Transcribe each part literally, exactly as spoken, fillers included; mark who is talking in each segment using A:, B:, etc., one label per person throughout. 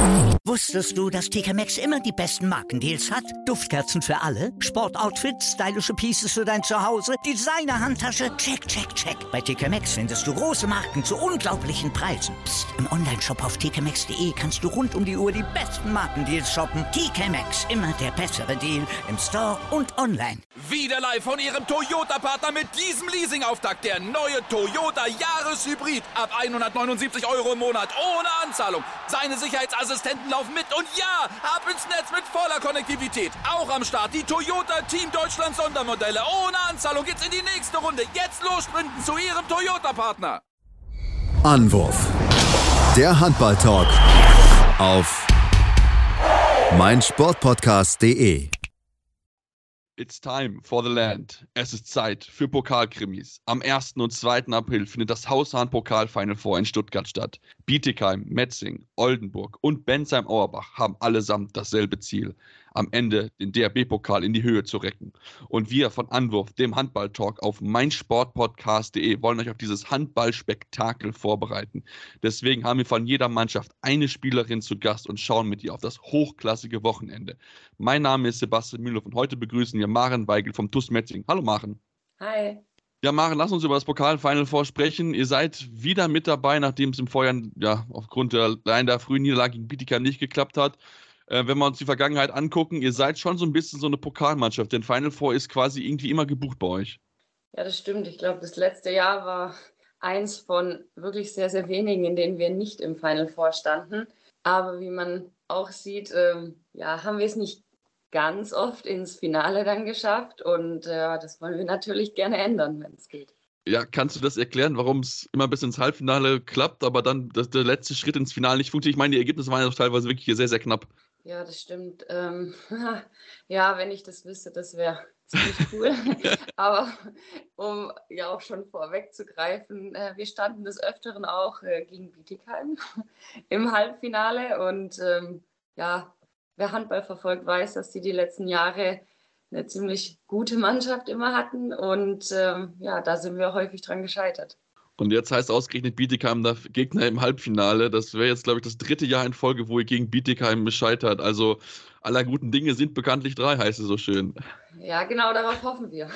A: Wusstest du, dass T K Maxx immer die besten Markendeals hat? Duftkerzen für alle, Sportoutfits, stylische Pieces für dein Zuhause, Designer-Handtasche, check, check, check. Bei T K Maxx findest du große Marken zu unglaublichen Preisen. Psst. Im Onlineshop auf t k maxx punkt d e kannst du rund um die Uhr die besten Markendeals shoppen. T K Maxx, immer der bessere Deal im Store und online.
B: Wieder live von Ihrem Toyota-Partner mit diesem Leasing-Auftakt. Der neue Toyota Jahreshybrid. Ab hundertneunundsiebzig Euro im Monat. Ohne Anzahlung. Seine Sicherheitsassistenten laufen mit. Und ja, ab ins Netz mit voller Konnektivität. Auch am Start die Toyota Team Deutschland Sondermodelle. Ohne Anzahlung geht's in die nächste Runde. Jetzt los sprinten zu Ihrem Toyota-Partner.
C: Anwurf. Der Handball-Talk auf meinsportpodcast punkt de.
D: It's time for the land. Es ist Zeit für Pokalkrimis. Am ersten und zweiten April findet das Haushahn-Pokal-Final Four in Stuttgart statt. Bietigheim, Metzing, Oldenburg und Bensheim-Auerbach haben allesamt dasselbe Ziel: am Ende den D H B-Pokal in die Höhe zu recken. Und wir von Anwurf, dem Handball-Talk auf meinsportpodcast punkt de, wollen euch auf dieses Handballspektakel vorbereiten. Deswegen haben wir von jeder Mannschaft eine Spielerin zu Gast und schauen mit ihr auf das hochklassige Wochenende. Mein Name ist Sebastian Mühlhoff und heute begrüßen wir Maren Weigel vom T U S Metzing. Hallo Maren.
E: Hi.
D: Ja, Maren, lass uns über das Pokal-Final Four sprechen. Ihr seid wieder mit dabei, nachdem es im Vorjahr ja, aufgrund der leider frühen Niederlage gegen Bietigheim nicht geklappt hat. Äh, wenn wir uns die Vergangenheit angucken, ihr seid schon so ein bisschen so eine Pokalmannschaft, denn Final Four ist quasi irgendwie immer gebucht bei euch.
E: Ja, das stimmt. Ich glaube, das letzte Jahr war eins von wirklich sehr, sehr wenigen, in denen wir nicht im Final Four standen. Aber wie man auch sieht, ähm, ja, haben wir es nicht ganz oft ins Finale dann geschafft. Und äh, das wollen wir natürlich gerne ändern, wenn es geht.
D: Ja, kannst du das erklären, warum es immer bis ins Halbfinale klappt, aber dann das, der letzte Schritt ins Finale nicht funktioniert? Ich meine, die Ergebnisse waren ja doch teilweise wirklich hier sehr, sehr knapp.
E: Ja, das stimmt. Ähm, ja, wenn ich das wüsste, das wäre ziemlich cool. Aber um ja auch schon vorwegzugreifen, äh, wir standen des Öfteren auch äh, gegen Bietigheim im Halbfinale. Und ähm, ja, wer Handball verfolgt, weiß, dass die die letzten Jahre eine ziemlich gute Mannschaft immer hatten. Und ähm, ja, da sind wir häufig dran gescheitert.
D: Und jetzt heißt ausgerechnet Bietigheim der Gegner im Halbfinale. Das wäre jetzt, glaube ich, das dritte Jahr in Folge, wo ihr gegen Bietigheim scheitert. Also aller guten Dinge sind bekanntlich drei, heißt es so schön.
E: Ja, genau, darauf hoffen wir.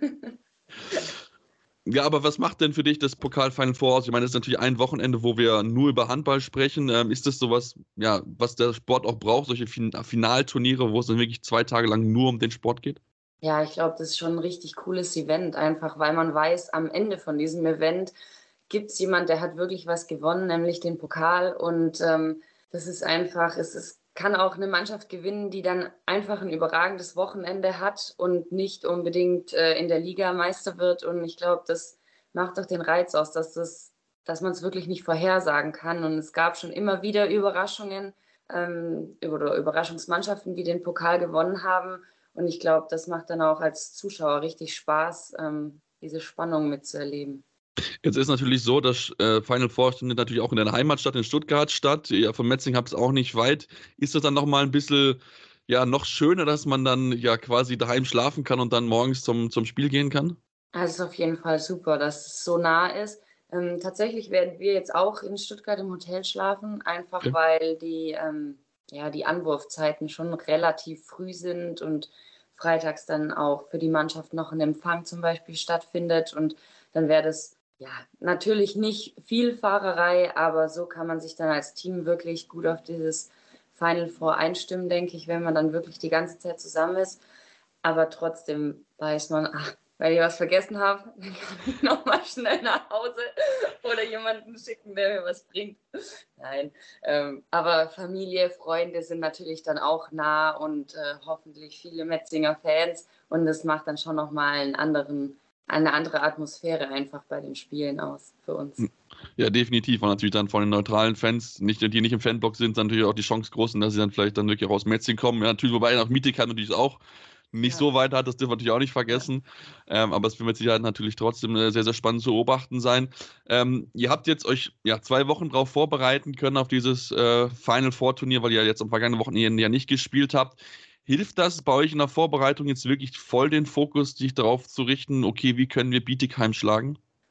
D: Ja, aber was macht denn für dich das Pokal-Final Four aus? Ich meine, das ist natürlich ein Wochenende, wo wir nur über Handball sprechen. Ähm, ist das sowas, ja, was der Sport auch braucht, solche fin- Finalturniere, wo es dann wirklich zwei Tage lang nur um den Sport geht?
E: Ja, ich glaube, das ist schon ein richtig cooles Event, einfach weil man weiß, am Ende von diesem Event gibt es jemand, der hat wirklich was gewonnen, nämlich den Pokal. Und ähm, das ist einfach, es ist, kann auch eine Mannschaft gewinnen, die dann einfach ein überragendes Wochenende hat und nicht unbedingt äh, in der Liga Meister wird. Und ich glaube, das macht doch den Reiz aus, dass, das, dass man es wirklich nicht vorhersagen kann. Und es gab schon immer wieder Überraschungen ähm, oder Überraschungsmannschaften, die den Pokal gewonnen haben. Und ich glaube, das macht dann auch als Zuschauer richtig Spaß, ähm, diese Spannung mitzuerleben.
D: Jetzt ist natürlich so, das äh, Final Four findet natürlich auch in der Heimatstadt in Stuttgart statt. Ihr von Metzing habt es auch nicht weit. Ist das dann nochmal ein bisschen ja, noch schöner, dass man dann ja quasi daheim schlafen kann und dann morgens zum, zum Spiel gehen kann?
E: Also es ist auf jeden Fall super, dass es so nah ist. Ähm, tatsächlich werden wir jetzt auch in Stuttgart im Hotel schlafen, einfach okay. weil die... Ähm, ja, die Anwurfzeiten schon relativ früh sind und freitags dann auch für die Mannschaft noch ein Empfang zum Beispiel stattfindet. Und dann wäre das ja natürlich nicht viel Fahrerei, aber so kann man sich dann als Team wirklich gut auf dieses Final Four einstimmen, denke ich, wenn man dann wirklich die ganze Zeit zusammen ist. Aber trotzdem weiß man, ach, weil ich was vergessen habe, dann kann ich nochmal schnell nach Hause oder jemanden schicken, der mir was bringt. Nein, ähm, aber Familie, Freunde sind natürlich dann auch nah und äh, hoffentlich viele Metzinger Fans. Und das macht dann schon nochmal einen anderen, eine andere Atmosphäre einfach bei den Spielen aus für uns.
D: Ja, definitiv. Und natürlich dann von den neutralen Fans, nicht, die nicht im Fanblock sind, dann natürlich auch die Chance groß, dass sie dann vielleicht dann wirklich auch aus Metzing kommen. Ja, natürlich, wobei nach Bietigheim natürlich auch nicht ja. so weit hat, das dürfen wir natürlich auch nicht vergessen. Ja. Ähm, aber es wird mit Sicherheit natürlich trotzdem sehr, sehr spannend zu beobachten sein. Ähm, ihr habt jetzt euch ja zwei Wochen darauf vorbereiten können auf dieses äh, Final Four Turnier, weil ihr jetzt am vergangenen Wochenende ja nicht gespielt habt. Hilft das bei euch in der Vorbereitung jetzt wirklich voll den Fokus, sich darauf zu richten, okay, wie können wir Bietigheim schlagen?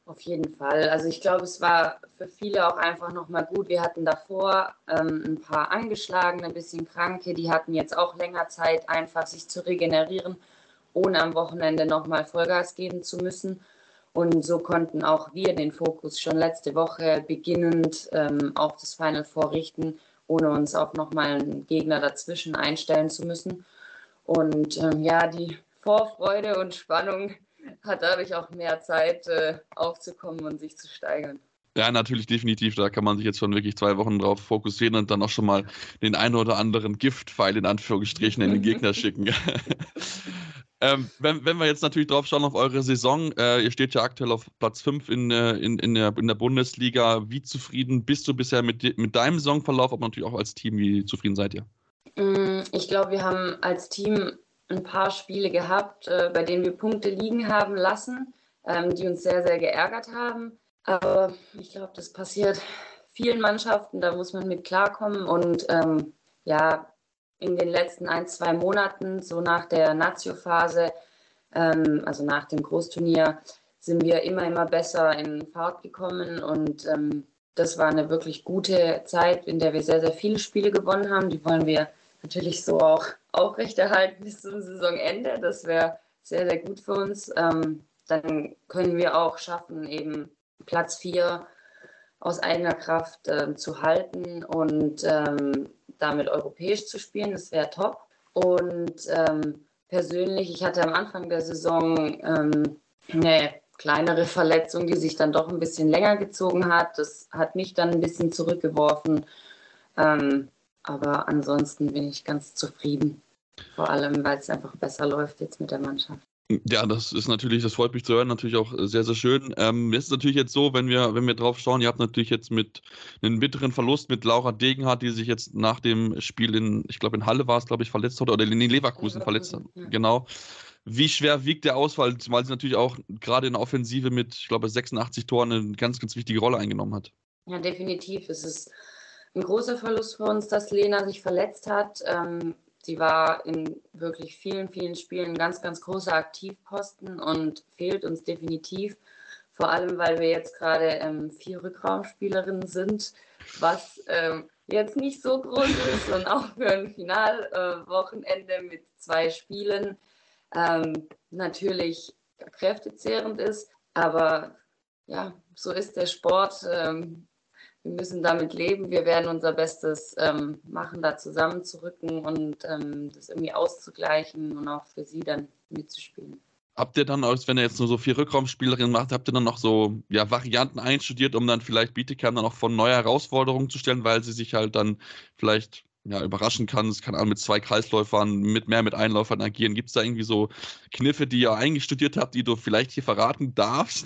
E: Auf jeden Fall. Also ich glaube, es war für viele auch einfach nochmal gut. Wir hatten davor ähm, ein paar Angeschlagene, ein bisschen Kranke, die hatten jetzt auch länger Zeit, einfach sich zu regenerieren, ohne am Wochenende nochmal Vollgas geben zu müssen. Und so konnten auch wir den Fokus schon letzte Woche beginnend ähm, auf das Final Four richten, ohne uns auf nochmal einen Gegner dazwischen einstellen zu müssen. Und ähm, ja, die Vorfreude und Spannung hat dadurch auch mehr Zeit, äh, aufzukommen und sich zu steigern.
D: Ja, natürlich, definitiv. Da kann man sich jetzt schon wirklich zwei Wochen drauf fokussieren und dann auch schon mal den einen oder anderen Giftpfeil in Anführungsstrichen in den Gegner schicken. ähm, wenn, wenn wir jetzt natürlich drauf schauen auf eure Saison, äh, ihr steht ja aktuell auf Platz fünf in, in, in, der, in der Bundesliga. Wie zufrieden bist du bisher mit, mit deinem Saisonverlauf, aber natürlich auch als Team? Wie zufrieden seid ihr?
E: Ich glaube, wir haben als Team ein paar Spiele gehabt, äh, bei denen wir Punkte liegen haben lassen, ähm, die uns sehr, sehr geärgert haben. Aber ich glaube, das passiert vielen Mannschaften, da muss man mit klarkommen. Und ähm, ja, in den letzten ein, zwei Monaten, so nach der Nazio-Phase, ähm, also nach dem Großturnier, sind wir immer, immer besser in Fahrt gekommen. Und ähm, das war eine wirklich gute Zeit, in der wir sehr, sehr viele Spiele gewonnen haben. Die wollen wir natürlich so auch aufrechterhalten bis zum Saisonende. Das wäre sehr, sehr gut für uns. Ähm, dann können wir auch schaffen, eben Platz vier aus eigener Kraft äh, zu halten und ähm, damit europäisch zu spielen. Das wäre top. Und ähm, persönlich, ich hatte am Anfang der Saison ähm, eine kleinere Verletzung, die sich dann doch ein bisschen länger gezogen hat. Das hat mich dann ein bisschen zurückgeworfen. Ähm, Aber ansonsten bin ich ganz zufrieden. Vor allem, weil es einfach besser läuft jetzt mit der Mannschaft.
D: Ja, das ist natürlich, das freut mich zu hören, natürlich auch sehr, sehr schön. Ähm, es ist natürlich jetzt so, wenn wir, wenn wir drauf schauen, ihr habt natürlich jetzt mit einem bitteren Verlust mit Laura Degenhardt, die sich jetzt nach dem Spiel in, ich glaube in Halle war es, glaube ich, verletzt hat, oder in Leverkusen, Leverkusen verletzt hat. Ja. Genau. Wie schwer wiegt der Ausfall, weil sie natürlich auch gerade in der Offensive mit, ich glaube, sechsundachtzig Toren eine ganz, ganz wichtige Rolle eingenommen hat?
E: Ja, definitiv. Es ist ein großer Verlust für uns, dass Lena sich verletzt hat. Ähm, sie war in wirklich vielen, vielen Spielen ein ganz, ganz großer Aktivposten und fehlt uns definitiv. Vor allem, weil wir jetzt gerade ähm, vier Rückraumspielerinnen sind, was ähm, jetzt nicht so groß ist und auch für ein Finalwochenende äh, mit zwei Spielen ähm, natürlich kräftezehrend ist. Aber ja, so ist der Sport. Ähm, Wir müssen damit leben. Wir werden unser Bestes ähm, machen, da zusammenzurücken und ähm, das irgendwie auszugleichen und auch für sie dann mitzuspielen.
D: Habt ihr dann, wenn ihr jetzt nur so vier Rückraumspielerinnen macht, habt ihr dann noch so ja, Varianten einstudiert, um dann vielleicht Bietigheim dann auch vor neue Herausforderungen zu stellen, weil sie sich halt dann vielleicht ja, überraschen kann? Es kann auch mit zwei Kreisläufern, mit mehr mit Einläufern agieren. Gibt es da irgendwie so Kniffe, die ihr eigentlich studiert habt, die du vielleicht hier verraten darfst?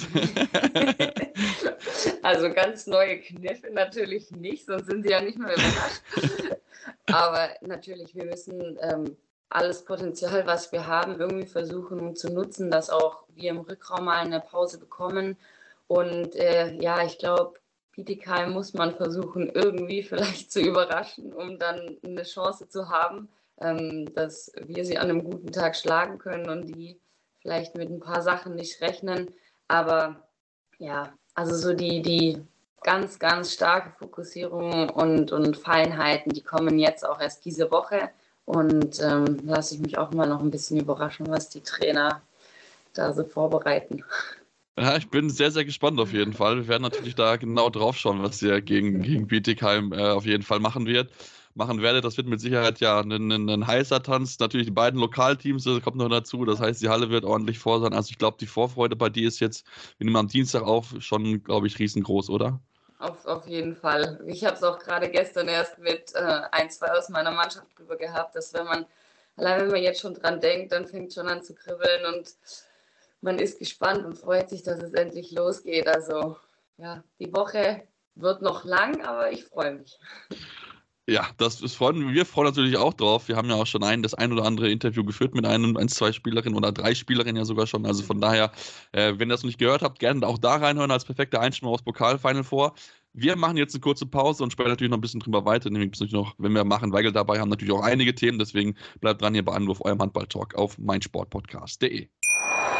E: Also ganz neue Kniffe natürlich nicht, sonst sind sie ja nicht mehr überrascht. Aber natürlich, wir müssen ähm, alles Potenzial, was wir haben, irgendwie versuchen zu nutzen, dass auch wir im Rückraum mal eine Pause bekommen. Und äh, ja, ich glaube, Bietigheim muss man versuchen, irgendwie vielleicht zu überraschen, um dann eine Chance zu haben, ähm, dass wir sie an einem guten Tag schlagen können und die vielleicht mit ein paar Sachen nicht rechnen. Aber ja, also so die, die ganz, ganz starke Fokussierung und, und Feinheiten, die kommen jetzt auch erst diese Woche. Und ähm, lasse ich mich auch mal noch ein bisschen überraschen, was die Trainer da so vorbereiten.
D: Ja, ich bin sehr, sehr gespannt auf jeden Fall. Wir werden natürlich da genau drauf schauen, was ihr gegen, gegen Bietigheim äh, auf jeden Fall machen wird. Machen werdet. Das wird mit Sicherheit ja ein, ein, ein heißer Tanz. Natürlich die beiden Lokalteams, das kommt noch dazu. Das heißt, die Halle wird ordentlich vor sein. Also ich glaube, die Vorfreude bei dir ist jetzt, wir nehmen am Dienstag auf, schon, glaube ich, riesengroß, oder?
E: Auf, auf jeden Fall. Ich habe es auch gerade gestern erst mit äh, ein, zwei aus meiner Mannschaft drüber gehabt, dass wenn man, allein wenn man jetzt schon dran denkt, dann fängt es schon an zu kribbeln und man ist gespannt und freut sich, dass es endlich losgeht. Also ja, die Woche wird noch lang, aber ich freue mich.
D: Ja, das ist freuen, wir freuen uns natürlich auch drauf. Wir haben ja auch schon ein, das ein oder andere Interview geführt mit einem, ein, zwei Spielerinnen oder drei Spielerinnen ja sogar schon. Also von daher, äh, wenn ihr das noch nicht gehört habt, gerne auch da reinhören als perfekte Einstimmung aufs Pokal-Final Four. Wir machen jetzt eine kurze Pause und sprechen natürlich noch ein bisschen drüber weiter. Nämlich noch, wenn wir machen, Weigel dabei haben, natürlich auch einige Themen. Deswegen bleibt dran hier bei Anruf, eurem Handball-Talk auf meinsportpodcast punkt de.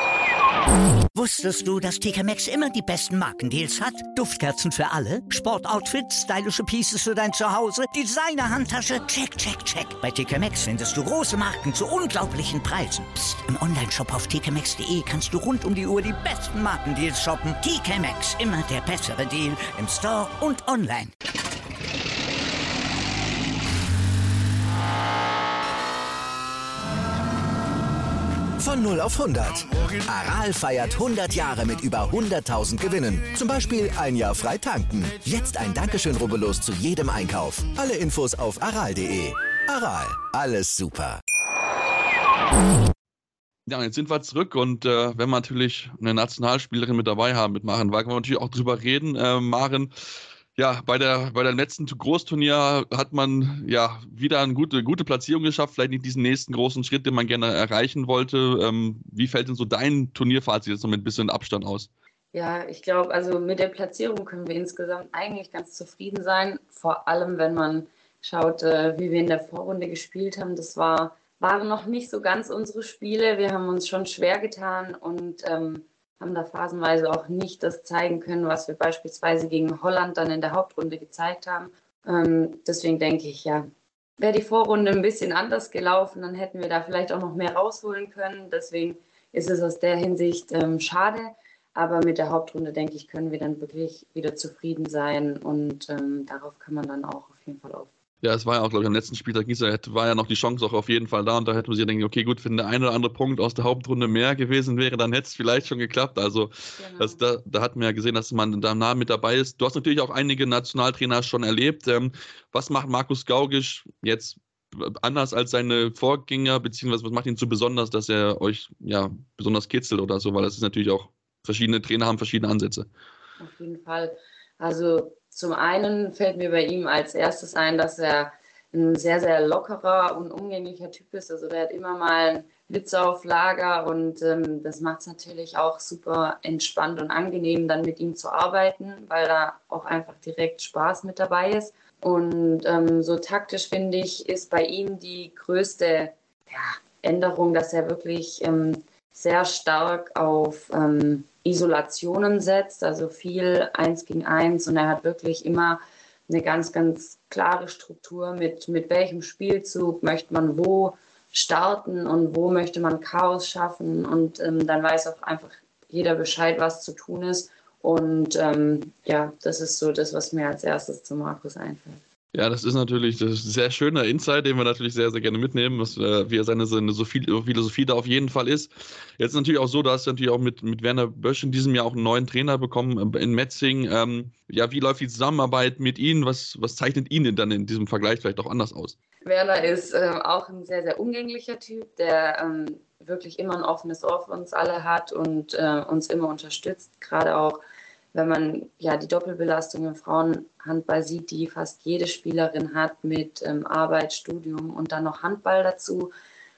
A: Wusstest du, dass T K Maxx immer die besten Markendeals hat? Duftkerzen für alle, Sportoutfits, stylische Pieces für dein Zuhause, Designer-Handtasche, check, check, check. Bei T K Maxx findest du große Marken zu unglaublichen Preisen. Psst. Im Onlineshop auf t k maxx punkt d e kannst du rund um die Uhr die besten Markendeals shoppen. T K Maxx, immer der bessere Deal im Store und online.
F: Von null auf hundert. Aral feiert hundert Jahre mit über hunderttausend Gewinnen. Zum Beispiel ein Jahr frei tanken. Jetzt ein Dankeschön, rubbellos zu jedem Einkauf. Alle Infos auf aral punkt de. Aral, alles super.
D: Ja, und jetzt sind wir zurück und äh, wenn wir natürlich eine Nationalspielerin mit dabei haben, mit Maren Wagner, können wir natürlich auch drüber reden. Äh, Maren, ja, bei der bei der letzten Großturnier hat man ja wieder eine gute, gute Platzierung geschafft, vielleicht nicht diesen nächsten großen Schritt, den man gerne erreichen wollte. Ähm, wie fällt denn so dein Turnierfazit jetzt noch mit ein bisschen Abstand aus?
E: Ja, ich glaube, also mit der Platzierung können wir insgesamt eigentlich ganz zufrieden sein. Vor allem, wenn man schaut, äh, wie wir in der Vorrunde gespielt haben. Das war, waren noch nicht so ganz unsere Spiele. Wir haben uns schon schwer getan und ähm, haben da phasenweise auch nicht das zeigen können, was wir beispielsweise gegen Holland dann in der Hauptrunde gezeigt haben. Ähm, deswegen denke ich, ja, wäre die Vorrunde ein bisschen anders gelaufen, dann hätten wir da vielleicht auch noch mehr rausholen können. Deswegen ist es aus der Hinsicht ähm, schade. Aber mit der Hauptrunde, denke ich, können wir dann wirklich wieder zufrieden sein und ähm, darauf kann man dann auch auf jeden Fall auf.
D: Ja, es war ja auch, glaube ich, am letzten Spieltag war ja noch die Chance auch auf jeden Fall da und da hätte man sich denken, okay, gut, wenn der eine oder andere Punkt aus der Hauptrunde mehr gewesen wäre, dann hätte es vielleicht schon geklappt. Also genau. das, da, da hat man ja gesehen, dass man da nah mit dabei ist. Du hast natürlich auch einige Nationaltrainer schon erlebt. Ähm, was macht Markus Gaugisch jetzt anders als seine Vorgänger, beziehungsweise was macht ihn so besonders, dass er euch ja besonders kitzelt oder so, weil das ist natürlich auch, verschiedene Trainer haben verschiedene Ansätze.
E: Auf jeden Fall. Also zum einen fällt mir bei ihm als erstes ein, dass er ein sehr, sehr lockerer und umgänglicher Typ ist. Also der hat immer mal einen Witz auf Lager und ähm, das macht es natürlich auch super entspannt und angenehm, dann mit ihm zu arbeiten, weil da auch einfach direkt Spaß mit dabei ist. Und ähm, so taktisch, finde ich, ist bei ihm die größte ja, Änderung, dass er wirklich ähm, sehr stark auf ähm, Isolationen setzt, also viel eins gegen eins und er hat wirklich immer eine ganz, ganz klare Struktur mit, mit welchem Spielzug möchte man wo starten und wo möchte man Chaos schaffen und ähm, dann weiß auch einfach jeder Bescheid, was zu tun ist und ähm, ja, das ist so das, was mir als erstes zu Markus einfällt.
D: Ja, das ist natürlich das ist ein sehr schöner Insight, den wir natürlich sehr, sehr gerne mitnehmen, was, äh, wie er seine, seine Philosophie da auf jeden Fall ist. Jetzt ist natürlich auch so, da hast du natürlich auch mit, mit Werner Bösch in diesem Jahr auch einen neuen Trainer bekommen in Metzing. Ähm, ja, wie läuft die Zusammenarbeit mit Ihnen? Was, was zeichnet ihn denn dann in diesem Vergleich vielleicht auch anders aus?
E: Werner ist äh, auch ein sehr, sehr umgänglicher Typ, der ähm, wirklich immer ein offenes Ohr für uns alle hat und äh, uns immer unterstützt, gerade auch wenn man ja die Doppelbelastung im Frauenhandball sieht, die fast jede Spielerin hat mit ähm, Arbeit, Studium und dann noch Handball dazu.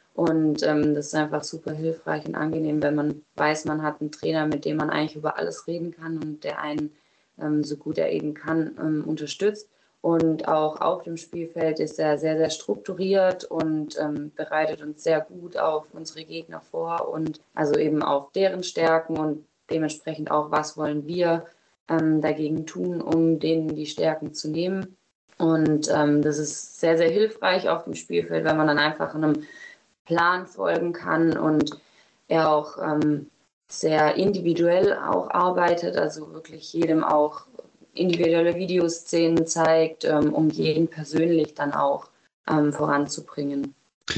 E: Und ähm, das ist einfach super hilfreich und angenehm, wenn man weiß, man hat einen Trainer, mit dem man eigentlich über alles reden kann und der einen, ähm, so gut er eben kann, ähm, unterstützt. Und auch auf dem Spielfeld ist er sehr, sehr strukturiert und ähm, bereitet uns sehr gut auf unsere Gegner vor und also eben auf deren Stärken und dementsprechend auch, was wollen wir ähm, dagegen tun, um denen die Stärken zu nehmen. Und ähm, das ist sehr, sehr hilfreich auf dem Spielfeld, wenn man dann einfach einem Plan folgen kann und er auch ähm, sehr individuell auch arbeitet, also wirklich jedem auch individuelle Videoszenen zeigt, ähm, um jeden persönlich dann auch ähm, voranzubringen.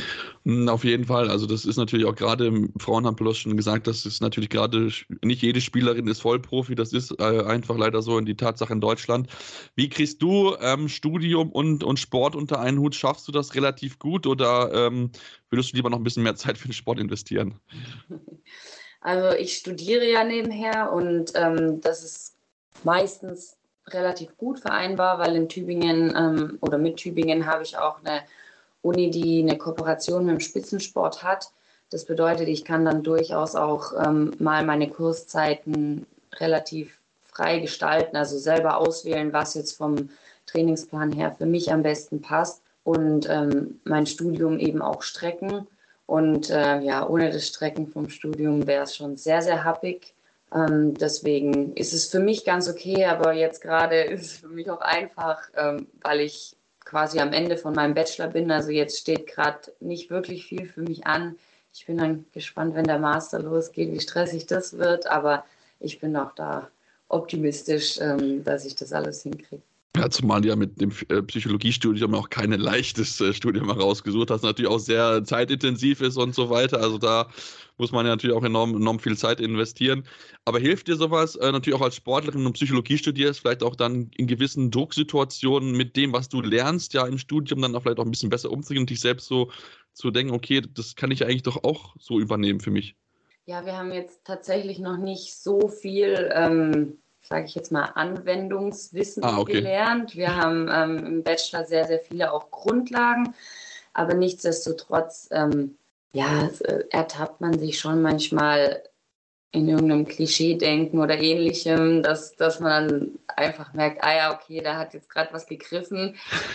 D: Auf jeden Fall, also das ist natürlich auch gerade im Frauenhandball, du hast schon gesagt, das ist natürlich gerade, nicht jede Spielerin ist Vollprofi, das ist äh, einfach leider so in die Tatsache in Deutschland. Wie kriegst du ähm, Studium und, und Sport unter einen Hut? Schaffst du das relativ gut oder ähm, würdest du lieber noch ein bisschen mehr Zeit für den Sport investieren?
E: Also ich studiere ja nebenher und ähm, das ist meistens relativ gut vereinbar, weil in Tübingen ähm, oder mit Tübingen habe ich auch eine Uni, die eine Kooperation mit dem Spitzensport hat. Das bedeutet, ich kann dann durchaus auch ähm, mal meine Kurszeiten relativ frei gestalten, also selber auswählen, was jetzt vom Trainingsplan her für mich am besten passt und ähm, mein Studium eben auch strecken. Und äh, ja, ohne das Strecken vom Studium wäre es schon sehr, sehr happig. Ähm, deswegen ist es für mich ganz okay, aber jetzt gerade ist es für mich auch einfach, ähm, weil ich quasi am Ende von meinem Bachelor bin. Also jetzt steht gerade nicht wirklich viel für mich an. Ich bin dann gespannt, wenn der Master losgeht, wie stressig das wird. Aber ich bin auch da optimistisch, ähm, dass ich das alles hinkriege.
D: Ja, zumal du ja mit dem äh, Psychologiestudium auch kein leichtes äh, Studium herausgesucht hast, natürlich auch sehr zeitintensiv ist und so weiter. Also da muss man ja natürlich auch enorm, enorm viel Zeit investieren. Aber hilft dir sowas, äh, natürlich auch als Sportlerin und Psychologie studierst, vielleicht auch dann in gewissen Drucksituationen mit dem, was du lernst, ja im Studium dann auch vielleicht auch ein bisschen besser umzugehen und dich selbst so zu denken, okay, das kann ich eigentlich doch auch so übernehmen für mich?
E: Ja, wir haben jetzt tatsächlich noch nicht so viel... Ähm sage ich jetzt mal, Anwendungswissen
D: ah, okay.
E: gelernt. Wir haben ähm, im Bachelor sehr, sehr viele auch Grundlagen, aber nichtsdestotrotz, ähm, ja, ertappt man sich schon manchmal in irgendeinem Klischee-Denken oder Ähnlichem, dass, dass man dann einfach merkt, ah ja, okay, da hat jetzt gerade was gegriffen.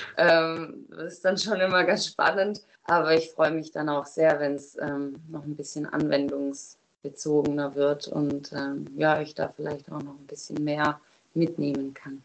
E: Ähm, das ist dann schon immer ganz spannend, aber ich freue mich dann auch sehr, wenn es ähm, noch ein bisschen Anwendungs bezogener wird und ähm, ja, ich da vielleicht auch noch ein bisschen mehr mitnehmen kann.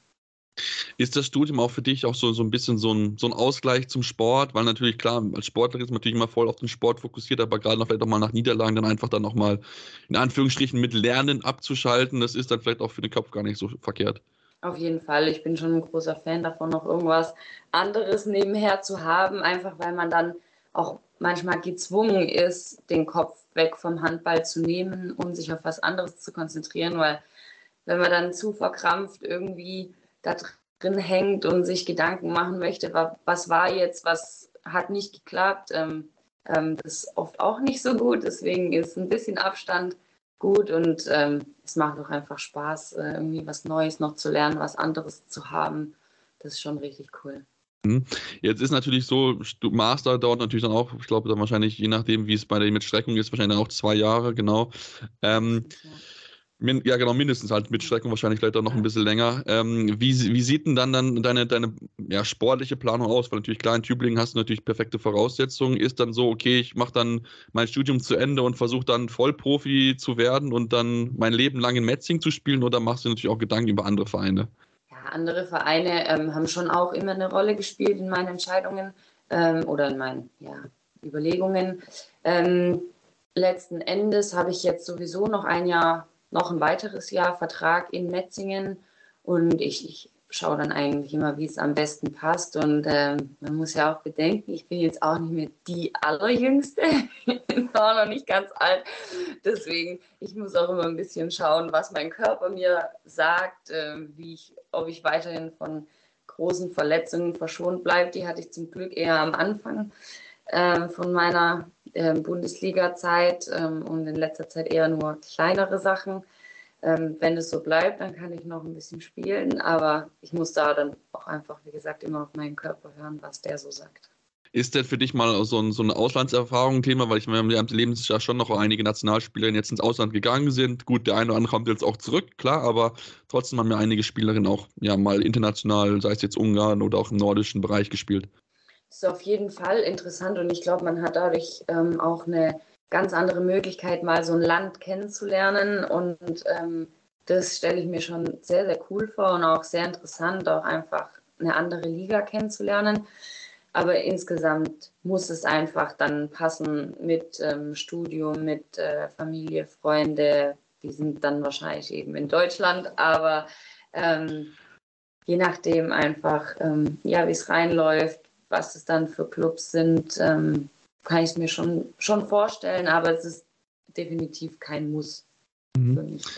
D: Ist das Studium auch für dich auch so, so ein bisschen so ein, so ein Ausgleich zum Sport? Weil natürlich, klar, als Sportler ist man natürlich immer voll auf den Sport fokussiert, aber gerade noch vielleicht auch mal nach Niederlagen dann einfach dann nochmal in Anführungsstrichen mit Lernen abzuschalten, das ist dann vielleicht auch für den Kopf gar nicht so verkehrt.
E: Auf jeden Fall. Ich bin schon ein großer Fan davon, noch irgendwas anderes nebenher zu haben, einfach weil man dann auch manchmal gezwungen ist, den Kopf weg vom Handball zu nehmen, um sich auf was anderes zu konzentrieren, weil wenn man dann zu verkrampft irgendwie da drin hängt und sich Gedanken machen möchte, was war jetzt, was hat nicht geklappt, ähm, ähm, das ist oft auch nicht so gut, deswegen ist ein bisschen Abstand gut und ähm, es macht auch einfach Spaß, äh, irgendwie was Neues noch zu lernen, was anderes zu haben, das ist schon richtig cool.
D: Jetzt ist natürlich so, Master dauert natürlich dann auch, ich glaube dann wahrscheinlich, je nachdem, wie es bei der mit Streckung ist, wahrscheinlich dann auch zwei Jahre, genau. Ähm,
E: Ja.
D: min, ja, genau, mindestens halt mit Streckung wahrscheinlich vielleicht auch noch ein bisschen länger. Ähm, wie, wie sieht denn dann, dann deine, deine ja, sportliche Planung aus? Weil natürlich klar, in Tübingen hast du natürlich perfekte Voraussetzungen. Ist dann so, okay, ich mache dann mein Studium zu Ende und versuche dann Vollprofi zu werden und dann mein Leben lang in Metzing zu spielen, oder machst du natürlich auch Gedanken über andere Vereine?
E: Ja, andere Vereine ähm, haben schon auch immer eine Rolle gespielt in meinen Entscheidungen ähm, oder in meinen ja, Überlegungen. Ähm, letzten Endes habe ich jetzt sowieso noch ein Jahr, noch ein weiteres Jahr Vertrag in Metzingen und ich, ich schaue dann eigentlich immer, wie es am besten passt und ähm, man muss ja auch bedenken, ich bin jetzt auch nicht mehr die Allerjüngste, ich bin auch noch nicht ganz alt, deswegen, ich muss auch immer ein bisschen schauen, was mein Körper mir sagt, äh, wie ich, ob ich weiterhin von großen Verletzungen verschont bleibe. Die hatte ich zum Glück eher am Anfang äh, von meiner äh, Bundesliga-Zeit ähm, und in letzter Zeit eher nur kleinere Sachen. Ähm, wenn es so bleibt, dann kann ich noch ein bisschen spielen, aber ich muss da dann auch einfach, wie gesagt, immer auf meinen Körper hören, was der so sagt.
D: Ist denn für dich mal so, ein, so eine Auslandserfahrung ein Thema? Weil ich meine, wir haben ja schon noch einige Nationalspielerinnen jetzt ins Ausland gegangen sind. Gut, der eine oder andere kommt jetzt auch zurück, klar, aber trotzdem haben ja einige Spielerinnen auch ja mal international, sei es jetzt Ungarn oder auch im nordischen Bereich gespielt.
E: Das ist auf jeden Fall interessant und ich glaube, man hat dadurch ähm, auch eine ganz andere Möglichkeit, mal so ein Land kennenzulernen und ähm, das stelle ich mir schon sehr, sehr cool vor und auch sehr interessant, auch einfach eine andere Liga kennenzulernen. Aber insgesamt muss es einfach dann passen mit ähm, Studium, mit äh, Familie, Freunde. Die sind dann wahrscheinlich eben in Deutschland. Aber ähm, je nachdem einfach, ähm, ja, wie es reinläuft, was es dann für Clubs sind, ähm, kann ich es mir schon, schon vorstellen. Aber es ist definitiv kein Muss
D: mhm.
E: für mich.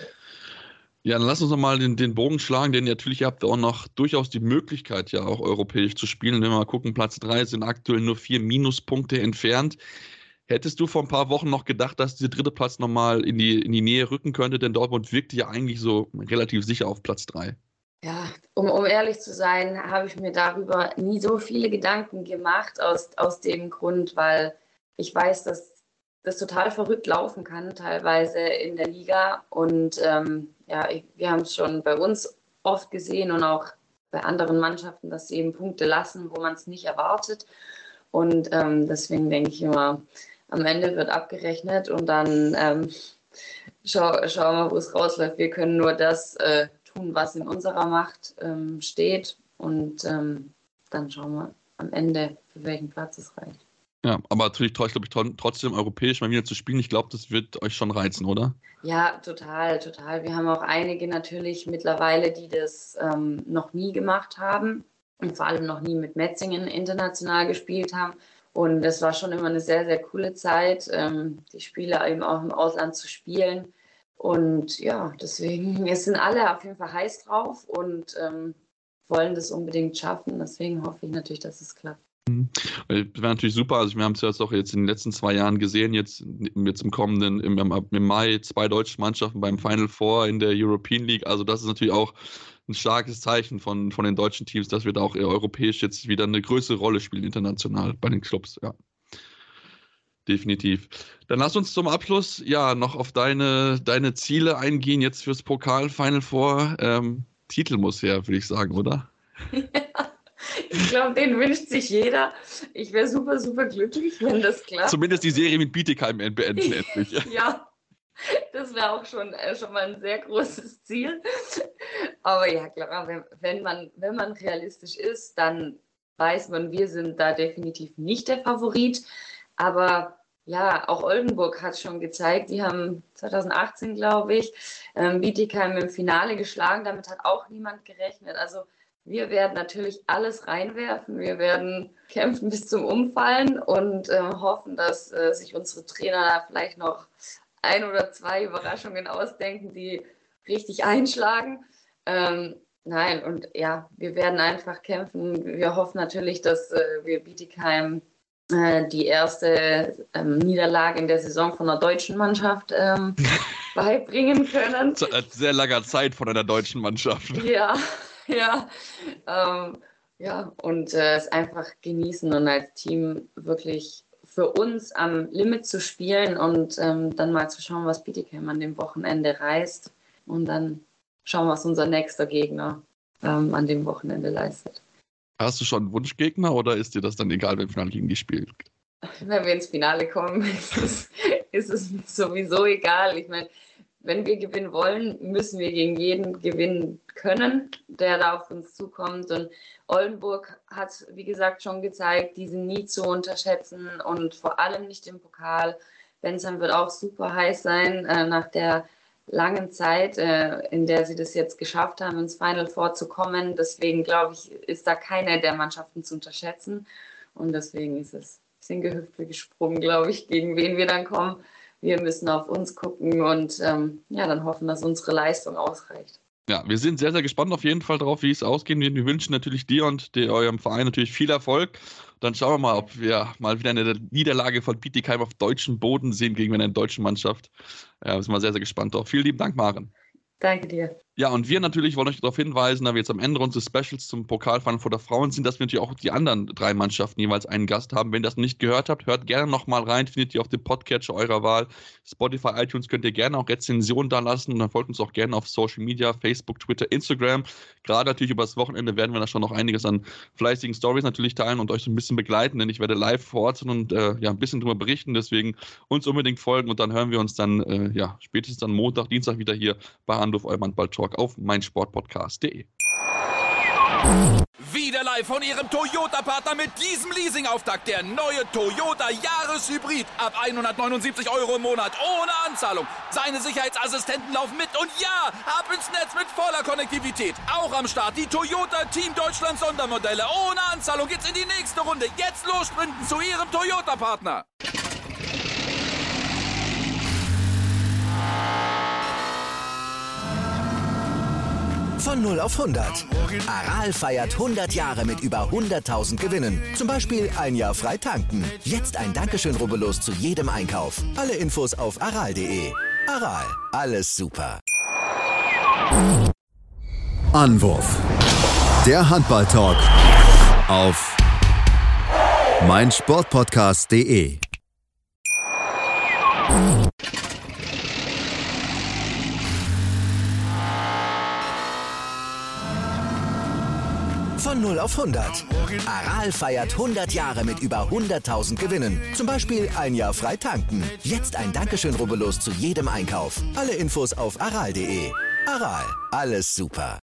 D: Ja, dann lass uns nochmal den, den Bogen schlagen, denn natürlich habt ihr auch noch durchaus die Möglichkeit, ja auch europäisch zu spielen. Wenn wir mal gucken, Platz drei sind aktuell nur vier Minuspunkte entfernt. Hättest du vor ein paar Wochen noch gedacht, dass dieser dritte Platz nochmal in die, in die Nähe rücken könnte? Denn Dortmund wirkte ja eigentlich so relativ sicher auf Platz drei.
E: Ja, um, um ehrlich zu sein, habe ich mir darüber nie so viele Gedanken gemacht, aus, aus dem Grund, weil ich weiß, dass das total verrückt laufen kann, teilweise in der Liga. Und ähm, ja, ich, wir haben es schon bei uns oft gesehen und auch bei anderen Mannschaften, dass sie eben Punkte lassen, wo man es nicht erwartet. Und ähm, deswegen denke ich immer, am Ende wird abgerechnet und dann ähm, schau, schauen wir, wo es rausläuft. Wir können nur das äh, tun, was in unserer Macht ähm, steht und ähm, dann schauen wir am Ende, für welchen Platz es reicht.
D: Ja, aber natürlich traue ich, glaube ich, trotzdem europäisch mal wieder zu spielen. Ich glaube, das wird euch schon reizen, oder?
E: Ja, total, total. Wir haben auch einige natürlich mittlerweile, die das ähm, noch nie gemacht haben und vor allem noch nie mit Metzingen international gespielt haben. Und das war schon immer eine sehr, sehr coole Zeit, ähm, die Spiele eben auch im Ausland zu spielen. Und ja, deswegen, wir sind alle auf jeden Fall heiß drauf und ähm, wollen das unbedingt schaffen. Deswegen hoffe ich natürlich, dass es klappt.
D: Das wäre natürlich super. Also wir haben es ja auch jetzt in den letzten zwei Jahren gesehen, jetzt, jetzt im kommenden, im, im Mai, zwei deutsche Mannschaften beim Final Four in der European League. Also das ist natürlich auch ein starkes Zeichen von, von den deutschen Teams, dass wir da auch europäisch jetzt wieder eine größere Rolle spielen, international bei den Clubs, ja. Definitiv. Dann lass uns zum Abschluss ja noch auf deine, deine Ziele eingehen, jetzt fürs Pokal-Final Four. Ähm, Titel muss her, würde ich sagen, oder?
E: Ja, ich glaube, den wünscht sich jeder. Ich wäre super, super glücklich, wenn das klappt.
D: Zumindest die Serie mit Bietigheim beenden endlich.
E: Ja, das wäre auch schon, äh, schon mal ein sehr großes Ziel. Aber ja, klar, wenn, wenn, man, wenn man realistisch ist, dann weiß man, wir sind da definitiv nicht der Favorit. Aber ja, auch Oldenburg hat schon gezeigt, die haben zwanzig achtzehn, glaube ich, ähm, Bietigheim im Finale geschlagen. Damit hat auch niemand gerechnet. Also wir werden natürlich alles reinwerfen. Wir werden kämpfen bis zum Umfallen und äh, hoffen, dass äh, sich unsere Trainer da vielleicht noch ein oder zwei Überraschungen ausdenken, die richtig einschlagen. Ähm, nein, und ja, wir werden einfach kämpfen. Wir hoffen natürlich, dass äh, wir Bietigheim äh, die erste ähm, Niederlage in der Saison von einer deutschen Mannschaft ähm, beibringen können.
D: Zu einer sehr langer Zeit von einer deutschen Mannschaft.
E: Ja, ja. Ähm, ja, und äh, es einfach genießen und als Team wirklich für uns am Limit zu spielen und ähm, dann mal zu schauen, was Bietigheim an dem Wochenende reißt und dann schauen, was unser nächster Gegner ähm, an dem Wochenende leistet.
D: Hast du schon einen Wunschgegner oder ist dir das dann egal, wenn Finale gegen die spielt?
E: Wenn wir ins Finale kommen, ist es, ist es sowieso egal. Ich meine, wenn wir gewinnen wollen, müssen wir gegen jeden gewinnen können, der da auf uns zukommt. Und Oldenburg hat, wie gesagt, schon gezeigt, die sind nie zu unterschätzen und vor allem nicht im Pokal. Bensheim wird auch super heiß sein, äh, nach der langen Zeit, äh, in der sie das jetzt geschafft haben, ins Final Four zu kommen. Deswegen, glaube ich, ist da keine der Mannschaften zu unterschätzen. Und deswegen ist es ein bisschen gehüpft gesprungen, glaube ich, gegen wen wir dann kommen. Wir müssen auf uns gucken und ähm, ja, dann hoffen, dass unsere Leistung ausreicht.
D: Ja, wir sind sehr, sehr gespannt auf jeden Fall darauf, wie es ausgehen wird. Wir wünschen natürlich dir und der, eurem Verein natürlich viel Erfolg. Dann schauen wir mal, ob wir mal wieder eine Niederlage von Bietigheim auf deutschem Boden sehen gegen eine deutsche Mannschaft. Ja, sind wir sehr, sehr gespannt drauf. Vielen lieben Dank, Maren.
E: Danke dir.
D: Ja, und wir natürlich wollen euch darauf hinweisen, da wir jetzt am Ende unseres Specials zum Pokalfinale vor der Frauen sind, dass wir natürlich auch die anderen drei Mannschaften jeweils einen Gast haben. Wenn ihr das noch nicht gehört habt, hört gerne nochmal rein, findet ihr auf dem Podcatcher eurer Wahl. Spotify, iTunes könnt ihr gerne auch Rezensionen da lassen und dann folgt uns auch gerne auf Social Media, Facebook, Twitter, Instagram. Gerade natürlich über das Wochenende werden wir da schon noch einiges an fleißigen Stories natürlich teilen und euch so ein bisschen begleiten, denn ich werde live vor Ort sein und äh, ja, ein bisschen drüber berichten, deswegen uns unbedingt folgen und dann hören wir uns dann äh, ja, spätestens am Montag, Dienstag wieder hier bei Anruf, eurem Handball-Talk auf meinsportpodcast punkt de.
B: Wieder live von Ihrem Toyota-Partner mit diesem Leasing-Auftakt. Der neue Toyota Jahreshybrid. Ab hundertneunundsiebzig Euro im Monat. Ohne Anzahlung. Seine Sicherheitsassistenten laufen mit. Und ja, ab ins Netz mit voller Konnektivität. Auch am Start die Toyota Team Deutschland Sondermodelle. Ohne Anzahlung geht's in die nächste Runde. Jetzt los sprinten zu Ihrem Toyota-Partner.
F: Von null auf hundert. Aral feiert hundert Jahre mit über hunderttausend Gewinnen. Zum Beispiel ein Jahr frei tanken. Jetzt ein Dankeschön, rubbellos zu jedem Einkauf. Alle Infos auf aral punkt de. Aral, alles super.
C: Anwurf. Der Handball-Talk auf meinsportpodcast punkt de.
F: Von null auf hundert. Aral feiert hundert Jahre mit über hunderttausend Gewinnen. Zum Beispiel ein Jahr frei tanken. Jetzt ein Dankeschön, rubbellos zu jedem Einkauf. Alle Infos auf aral punkt de. Aral, alles super.